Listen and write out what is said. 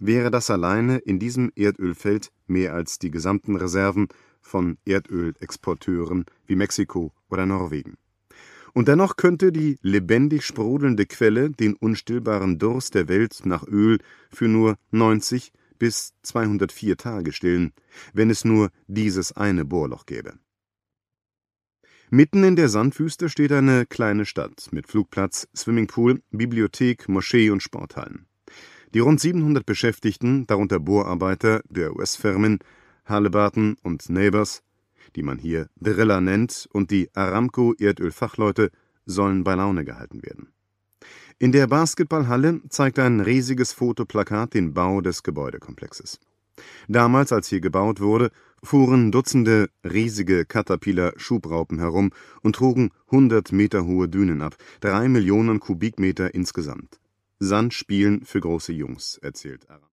wäre das alleine in diesem Erdölfeld mehr als die gesamten Reserven von Erdölexporteuren wie Mexiko oder Norwegen. Und dennoch könnte die lebendig sprudelnde Quelle den unstillbaren Durst der Welt nach Öl für nur 90 bis 204 Tage stillen, wenn es nur dieses eine Bohrloch gäbe. Mitten in der Sandwüste steht eine kleine Stadt mit Flugplatz, Swimmingpool, Bibliothek, Moschee und Sporthallen. Die rund 700 Beschäftigten, darunter Bohrarbeiter der US-Firmen Halliburton und Nabors, die man hier Driller nennt, und die Aramco-Erdölfachleute, sollen bei Laune gehalten werden. In der Basketballhalle zeigt ein riesiges Fotoplakat den Bau des Gebäudekomplexes. Damals, als hier gebaut wurde, fuhren Dutzende riesige Caterpillar-Schubraupen herum und trugen 100 Meter hohe Dünen ab, 3 Millionen Kubikmeter insgesamt. Sandspielen für große Jungs, erzählt Aramco.